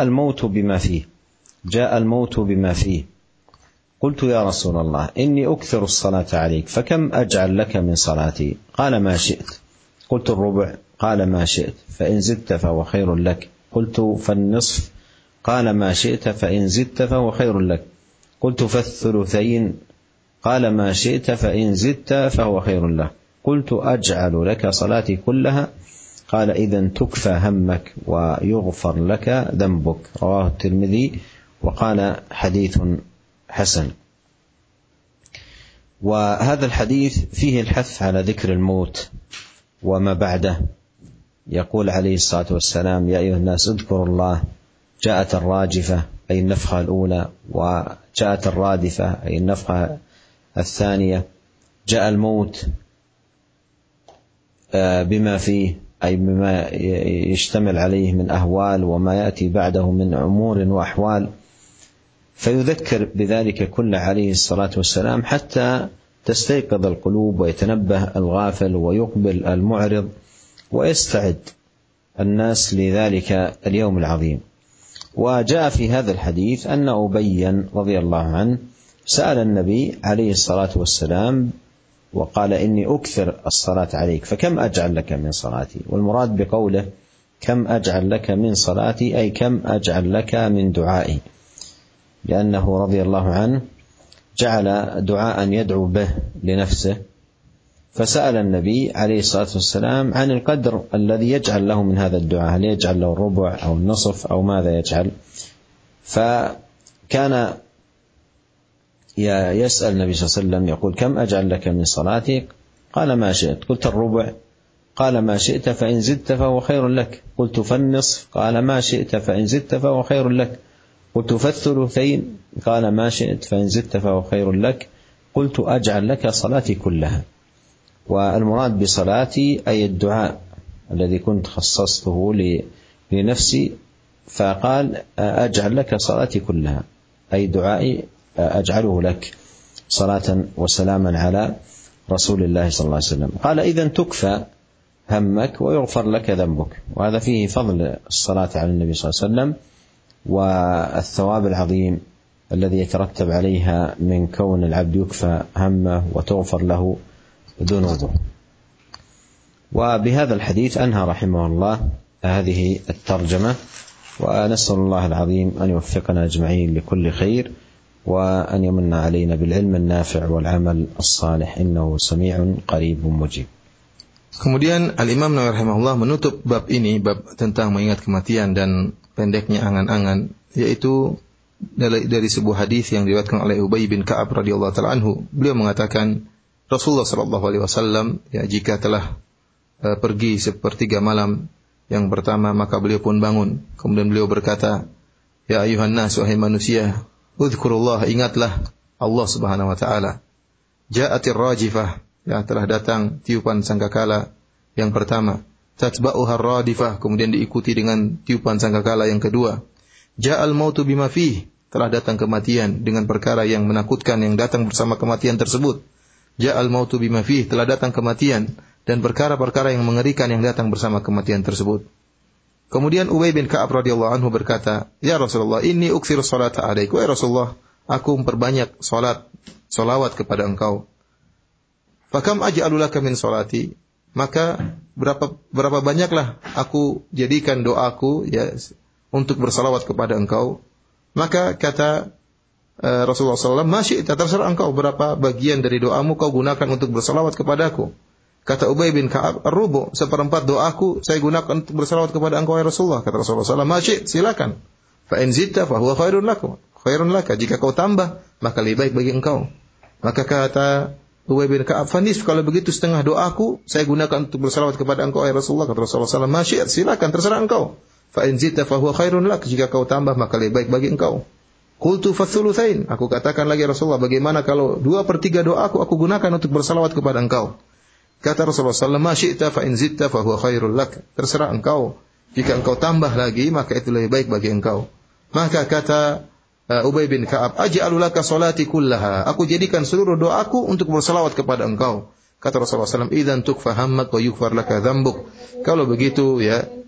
الموت بما فيه. قلت يا رسول الله إني أكثر الصلاة عليك، فكم أجعل لك من صلاتي؟ قال ما شئت. قلت الربع. قال ما شئت، فإن زدت فهو خير لك. قلت فالنصف. قال ما شئت، فإن زدت فهو خير لك. قلت فالثلثين. قال ما شئت، فإن زدت فهو خير لك. قلت أجعل لك صلاتي كلها؟ قال إذن تكفى همك ويغفر لك ذنبك. رواه الترمذي وقال حديث حسن. وهذا الحديث فيه الحث على ذكر الموت وما بعده. يقول عليه الصلاة والسلام يا أيها الناس اذكروا الله. جاءت الراجفة أي النفخة الأولى، وجاءت الرادفة أي النفخة الثانية. جاء الموت بما فيه أي بما يشتمل عليه من أهوال وما يأتي بعده من أمور وأحوال، فيذكر بذلك كل عليه الصلاة والسلام حتى تستيقظ القلوب ويتنبه الغافل ويقبل المعرض ويستعد الناس لذلك اليوم العظيم. وجاء في هذا الحديث أن أبي رضي الله عنه سأل النبي عليه الصلاة والسلام وقال إني أكثر الصلاة عليك، فكم أجعل لك من صلاتي؟ والمراد بقوله كم أجعل لك من صلاتي أي كم أجعل لك من دعائي، لأنه رضي الله عنه جعل دعاء يدعو به لنفسه، فسأل النبي عليه الصلاة والسلام عن القدر الذي يجعل له من هذا الدعاء، هل يجعل له الربع أو النصف أو ماذا يجعل؟ فكان يسأل النبي صلى الله عليه وسلم يقول كم أجعل لك من صلاتي؟ قال ما شئت. قلت الربع. قال ما شئت، فإن زدت فهو خير لك. قلت فالنصف. قال ما شئت، فإن زدت فهو خير لك. قلت فالثلثين. قال ما شئت، فإن زدت فهو خير لك. قلت أجعل لك صلاتي كلها. والمراد بصلاتي أي الدعاء الذي كنت خصصته لنفسي، فقال أجعل لك صلاتي كلها أي دعائي أجعله لك صلاة وسلاما على رسول الله صلى الله عليه وسلم. قال إذن تكفى همك ويغفر لك ذنبك. وهذا فيه فضل الصلاة على النبي صلى الله عليه وسلم والثواب العظيم الذي يترتب عليها من كون العبد يكفى همه وتغفر له ذنوبه. وبهذا الحديث أنهى رحمه الله هذه الترجمة، ونسأل الله العظيم أن يوفقنا أجمعين لكل خير، وأن يمن علينا بالعلم النافع والعمل الصالح، إنه سميع قريب مجيب. Kemudian Al-Imam Nawawi rahimahullah menutup bab ini, bab tentang mengingat kematian dan pendeknya angan-angan, yaitu dari sebuah hadis yang diriwayatkan oleh Ubay bin Ka'ab radhiyallahu ta'ala anhu. Beliau mengatakan Rasulullah sallallahu alaihi wasallam jika telah pergi sepertiga malam yang pertama, maka beliau pun bangun. Kemudian beliau berkata, ya ayuhan nas, wahai manusia, udhkurullah, ingatlah Allah subhanahu wa ta'ala. Ja'atir rajifah, yang telah datang tiupan sangkakala yang pertama. Tatba'uha radifah, kemudian diikuti dengan tiupan sangkakala yang kedua. Ja'al mautu bima fih, telah datang kematian dengan perkara yang menakutkan yang datang bersama kematian tersebut. Ja'al mautu bima fih, telah datang kematian dan perkara-perkara yang mengerikan yang datang bersama kematian tersebut. Kemudian Ubay bin Ka'ab radhiyallahu anhu berkata, ya Rasulullah, inni uksiru salata alaik. Ya Rasulullah, aku memperbanyak salawat kepada engkau. Fakam aj'alu laka min salati, maka berapa banyaklah aku jadikan doaku ya untuk bersalawat kepada engkau. Maka kata Rasulullah SAW, masyi'ta, terserah engkau berapa bagian dari doamu kau gunakan untuk bersalawat kepadaku. Kata Ubay bin Ka'ab, ar-rubu', seperempat doaku saya gunakan untuk bersalawat kepada engkau ya Rasulullah. Kata Rasulullah SAW, masyi'ta, silakan. Fa in zidta fa huwa khairun laka, jika kau tambah maka lebih baik bagi engkau. Maka kata Ubay bin Ka'ab, fanis, kalau begitu setengah doaku saya gunakan untuk bersalawat kepada engkau ya Rasulullah. Kata Rasulullah SAW, masyi'ta, silakan, terserah engkau. Fa in zidta fa huwa khairun lak, jika kau tambah maka lebih baik bagi engkau. Qultu fathulutsain, aku katakan lagi Rasulullah, bagaimana kalau 2/3 doaku aku gunakan untuk bersalawat kepada engkau. Kata Rasulullah SAW, masyi'ta fa in zidta fa huwa khairul lak, terserah engkau, jika engkau tambah lagi maka itu lebih baik bagi engkau. Maka kata Ubay bin Ka'ab, aj'alu laka salati kullaha, aku jadikan seluruh doaku untuk bersalawat kepada engkau. Kata Rasulullah SAW, idzan tukfa hammak wa yughfar laka dzambuk, kalau begitu ya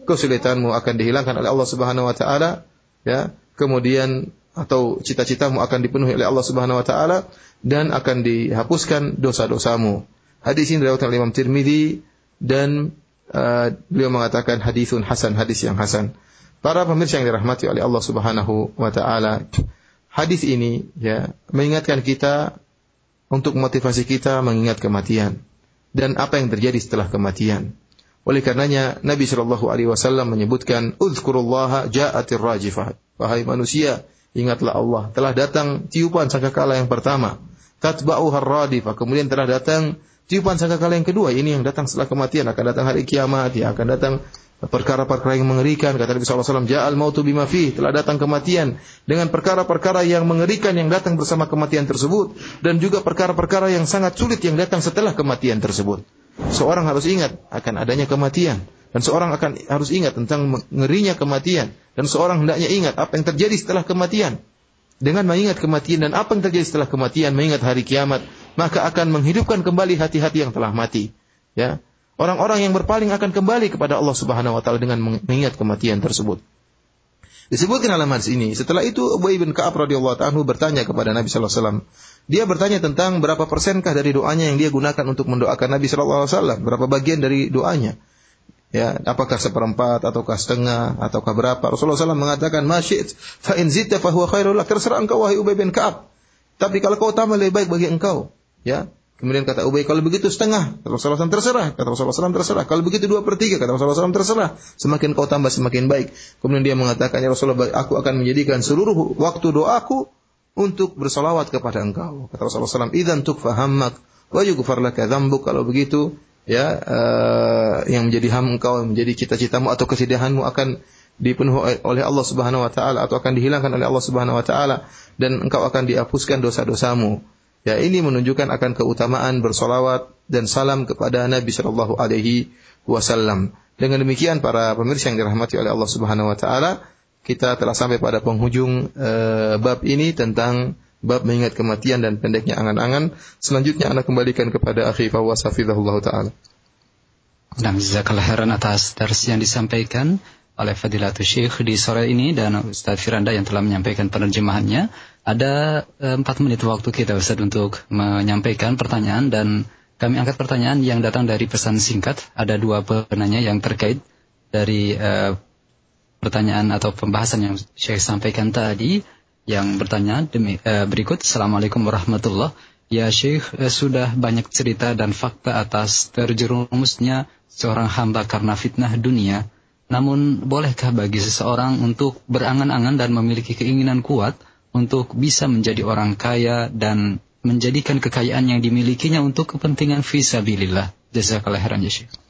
kesulitanmu akan dihilangkan oleh Allah Subhanahu wa taala, ya. Kemudian atau cita-citamu akan dipenuhi oleh Allah Subhanahu wa taala dan akan dihapuskan dosa-dosamu. Hadis ini diriwayatkan oleh Imam Tirmidzi dan beliau mengatakan hadisun hasan, hadis yang hasan. Para pemirsa yang dirahmati oleh Allah Subhanahu wa taala, hadis ini ya mengingatkan kita untuk motivasi kita mengingat kematian dan apa yang terjadi setelah kematian. Oleh karenanya Nabi sallallahu alaihi wasallam menyebutkan uzkurullaha ja'atir rajifah. Wahai manusia, ingatlah Allah, telah datang tiupan sangkakala yang pertama. Tatba'uhar radifah, kemudian telah datang tiupan sangkakala yang kedua. Ini yang datang setelah kematian, akan datang hari kiamat, ya akan datang perkara-perkara yang mengerikan. Kata Nabi sallallahu alaihi wasallam, ja'al mautu bima fih, telah datang kematian dengan perkara-perkara yang mengerikan yang datang bersama kematian tersebut dan juga perkara-perkara yang sangat sulit yang datang setelah kematian tersebut. Seorang harus ingat akan adanya kematian dan seorang harus ingat tentang ngerinya kematian dan seorang hendaknya ingat apa yang terjadi setelah kematian. Dengan mengingat kematian dan apa yang terjadi setelah kematian, mengingat hari kiamat, maka akan menghidupkan kembali hati-hati yang telah mati. Ya, orang-orang yang berpaling akan kembali kepada Allah Subhanahu wa taala dengan mengingat kematian tersebut. Disebutkan dalam hadis ini. Setelah itu Ubay bin Ka'ab radhiyallahu anhu bertanya kepada Nabi sallallahu alaihi wasallam. Dia bertanya tentang berapa persenkah dari doanya yang dia gunakan untuk mendoakan Nabi sallallahu alaihi wasallam, berapa bagian dari doanya. Ya, apakah seperempat ataukah setengah ataukah berapa? Rasulullah SAW mengatakan, "Masyid, fa in zidta fa huwa khairul lak." Terserah engkau wahai Ubay bin Ka'ab. Tapi kalau kau tambah lebih baik bagi engkau. Ya. Kemudian kata Ubay, kalau begitu setengah. Kata Rasulullah SAW, terserah. Kata Rasulullah SAW, terserah. Kalau begitu 2/3. Kata Rasulullah SAW, terserah. Semakin kau tambah semakin baik. Kemudian dia mengatakan, ya Rasulullah, aku akan menjadikan seluruh waktu doaku untuk bersalawat kepada engkau. Kata Rasulullah SAW, idzan tukfa hammak wa yughfar laka dzambuk. Kalau begitu, ya yang menjadi ham engkau, menjadi cita-citamu atau kesedihanmu akan dipenuhi oleh Allah Subhanahu wa taala atau akan dihilangkan oleh Allah Subhanahu wa taala dan engkau akan dihapuskan dosa-dosamu. Ya, ini menunjukkan akan keutamaan bersolawat dan salam kepada Nabi sallallahu alaihi wasallam. Dengan demikian para pemirsa yang dirahmati oleh Allah Subhanahu wa taala, kita telah sampai pada penghujung bab ini tentang bab mengingat kematian dan pendeknya angan-angan. Selanjutnya ana kembalikan kepada akhi Fawwas hafizahullah taala. Dan jazakallahu khairan atas dars yang disampaikan oleh Fadilatul Syekh di sore ini dan Ustaz Firanda yang telah menyampaikan penerjemahannya. Ada 4 menit waktu kita Ustaz untuk menyampaikan pertanyaan dan kami angkat pertanyaan yang datang dari pesan singkat. Ada 2 penanya yang terkait dari pertanyaan atau pembahasan yang Syekh sampaikan tadi. Yang bertanya berikut, Assalamualaikum warahmatullahi. Ya Syekh, sudah banyak cerita dan fakta atas terjerumusnya seorang hamba karena fitnah dunia. Namun, bolehkah bagi seseorang untuk berangan-angan dan memiliki keinginan kuat untuk bisa menjadi orang kaya dan menjadikan kekayaan yang dimilikinya untuk kepentingan fisabilillah? Jazakallahu khairan ya Syekh.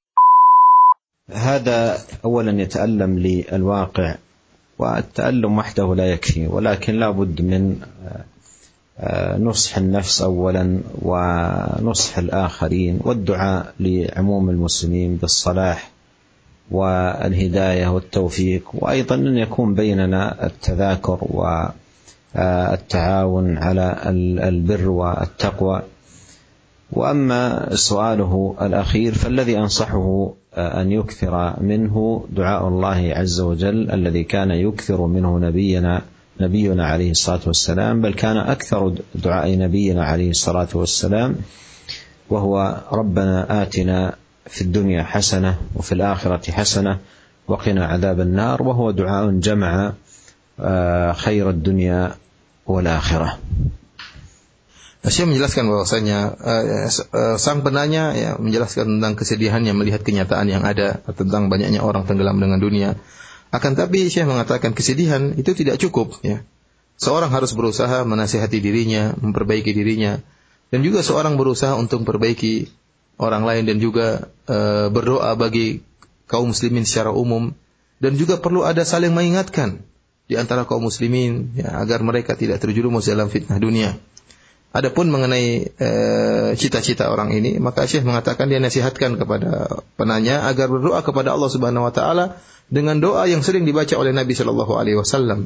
هذا أولا يتألم للواقع والتألم وحده لا يكفي ولكن لا بد من نصح النفس أولا ونصح الآخرين والدعاء لعموم المسلمين بالصلاح والهداية والتوفيق وأيضا أن يكون بيننا التذاكر والتعاون على البر والتقوى. وأما سؤاله الأخير فالذي أنصحه أن يكثر منه دعاء الله عز وجل الذي كان يكثر منه نبينا عليه الصلاة والسلام، بل كان أكثر دعاء نبينا عليه الصلاة والسلام وهو ربنا آتنا في الدنيا حسنة وفي الآخرة حسنة وقنا عذاب النار، وهو دعاء جمع خير الدنيا والآخرة. Syekh menjelaskan bahwasanya sang penanya ya menjelaskan tentang kesedihannya melihat kenyataan yang ada tentang banyaknya orang tenggelam dengan dunia. Akan tapi Syekh mengatakan kesedihan itu tidak cukup ya. Seorang harus berusaha menasihati dirinya, memperbaiki dirinya dan juga seorang berusaha untuk memperbaiki orang lain dan juga berdoa bagi kaum muslimin secara umum dan juga perlu ada saling mengingatkan di antara kaum muslimin ya, agar mereka tidak terjerumus dalam fitnah dunia. Adapun mengenai cita-cita orang ini, maka Syekh mengatakan dia nasihatkan kepada penanya agar berdoa kepada Allah Subhanahu wa taala dengan doa yang sering dibaca oleh Nabi sallallahu alaihi wasallam,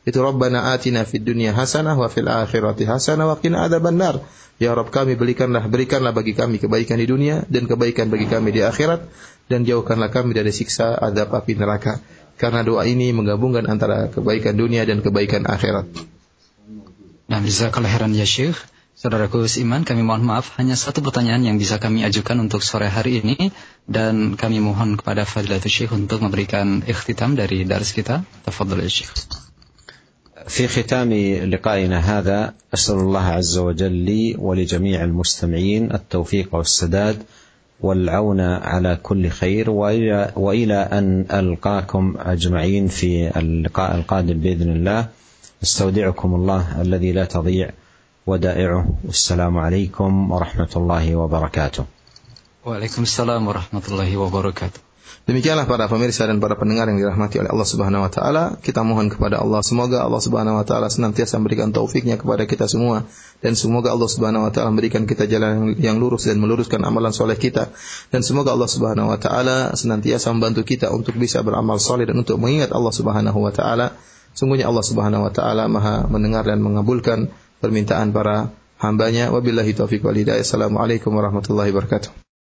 Itu Rabbana atina fid dunya hasanah wa fil akhirati hasanah wa qina adzabannar. Ya Rabb kami berikanlah bagi kami kebaikan di dunia dan kebaikan bagi kami di akhirat, dan jauhkanlah kami dari siksa azab api neraka. Karena doa ini menggabungkan antara kebaikan dunia dan kebaikan akhirat. Nah, jazakallahu khairan ya Syekh. Saudaraku seiman, kami mohon maaf, hanya satu pertanyaan yang bisa kami ajukan untuk sore hari ini, dan kami mohon kepada Fadilatul Syekh untuk memberikan ikhtitam dari dars kita. Tafadhal ya Syekh. في ختام لقائنا هذا أسأل الله عز وجل لي ولجميع المستمعين التوفيق والسداد والعون على كل خير، وإلى أن ألقاكم أجمعين في اللقاء القادم بإذن الله، استودعكم الله الذي لا تضيع ودائعه، والسلام عليكم ورحمة الله وبركاته. Waalaikumsalam warahmatullahi wabarakatuh. Demikianlah para pemirsa dan para pendengar yang dirahmati oleh Allah Subhanahu wa taala, kita mohon kepada Allah semoga Allah Subhanahu wa taala senantiasa memberikan taufiknya kepada kita semua, dan semoga Allah Subhanahu wa taala memberikan kita jalan yang lurus dan meluruskan amalan soleh kita, dan semoga Allah Subhanahu wa taala senantiasa membantu kita untuk bisa beramal soleh dan untuk mengingat Allah Subhanahu wa taala. Sungguhnya Allah Subhanahu wa taala Maha mendengar dan mengabulkan permintaan para hambanya. Wabillahi taufiq wal hidayah. Assalamualaikum warahmatullahi wabarakatuh.